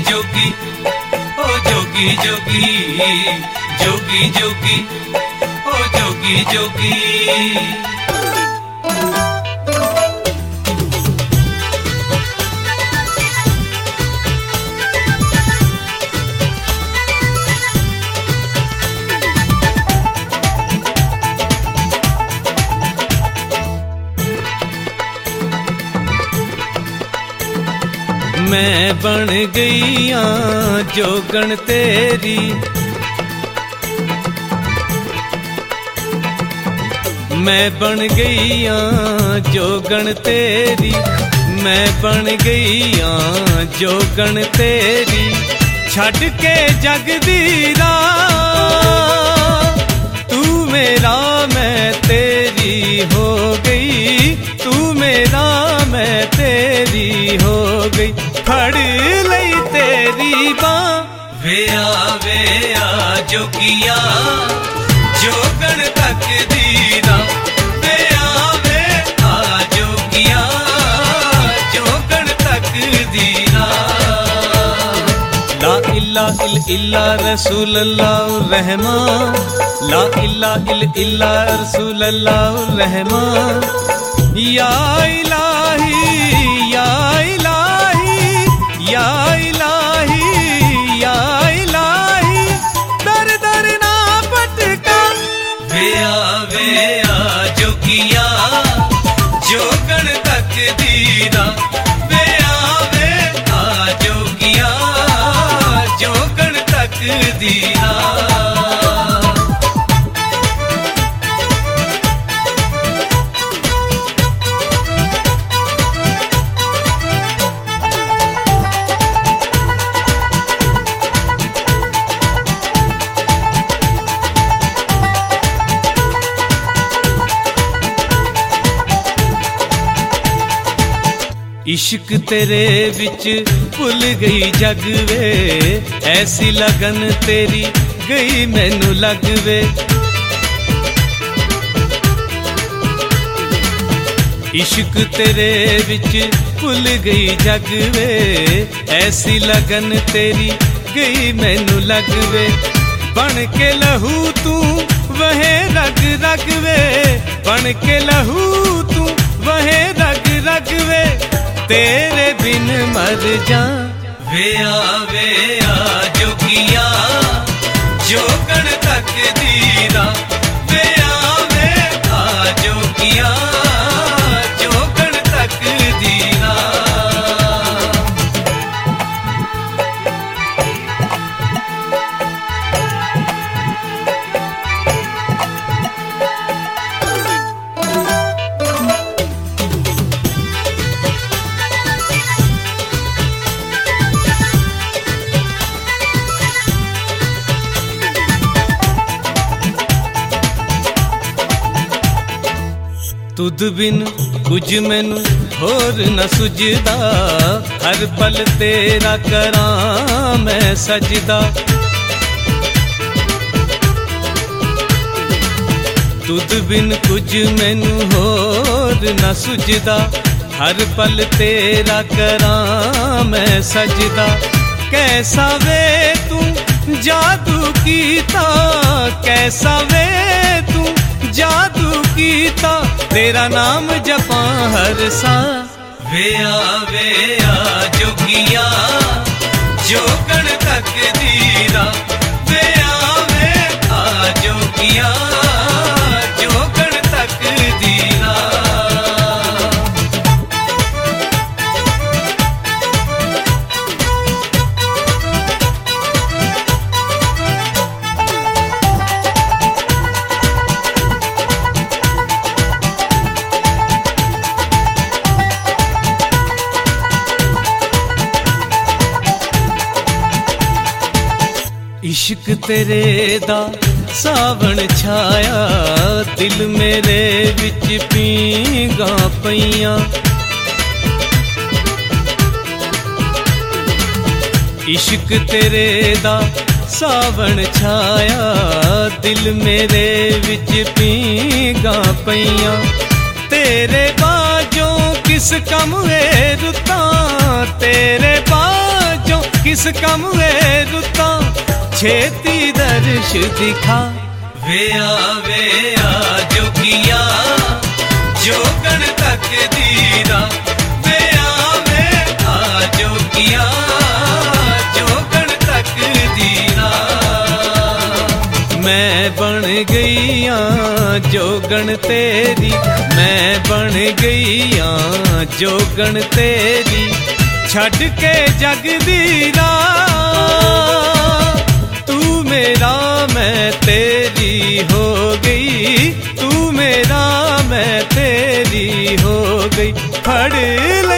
जोगी ओ जोगी जोगी जोगी जोगी ओ जोगी जोगी। मैं बन गई जोगण तेरी, मैं बन गई जोगण तेरी, मैं बन गई जोगण तेरी। छड़ के जग दी राह तू मेरा मैं तेरी हो गई, तू मेरा मैं तेरी हो गई। फड़ लई तेरी बां वे आ जोगिया जोगण तक दीरा। वे आ जोगिया जोगण तक दीरा। ला इल्ला इल्ला रसूल अल्लाह रहमान, ला इल्ला रसूल अल्लाह रहमान। या इलाही या इलाही या इलाही या इलाही, दर दर ना पटका। वे आ जोगिया जोगण तक दीरा। वे आ जोगिया जोगण तक दीरा। इश्क तेरे विच भुल गई जग वे, ऐसी लगन तेरी गई मैनू लग वे। इश्क तेरे विच भुल गई जग वे, ऐसी लगन तेरी गई मैनू लग वे। बन के लहू तू वहे रग रग वे, बन के लहू तू वहे रग रग वे। तेरे बिन मर जा। वे आ जोगिया जोगण तक दीरा। वे आ जोगिया जोगण तक दीरा। तुद बिन कुछ मैनू होर न सुझदा, हर पल तेरा करां मैं सजदा। तुद बिन कुछ मैनू होर न सुझदा, हर पल तेरा करां मैं सजदा। कैसा वे तू जादू कीता, कैसा वे तू जादू कीता। तेरा नाम जपां हर सा। वे आ जोगिया जोगण तक दीरा। वे आ जोगिया जोगण तक दीरा। इश्क तेरे दा सावण छाया, दिल मेरे विच पींगा पईयां। इश्क तेरे दा सावण छाया, दिल मेरे विच पींगा पईयां। तेरे बाजों किस कम ए रुतां, तेरे बाजों किस कम वे रुता छेती दर्श दिखा। वे आ जोगिया जोगन तक दीरा। वे आ जोगिया जोगन तक दीरा। मैं बन गई जोगन तेरी, मैं बन गई जोगन तेरी। छड़ के जग दी राह तू मेरा मैं तेरी हो गई। तू मेरा मैं तेरी हो गई। फड़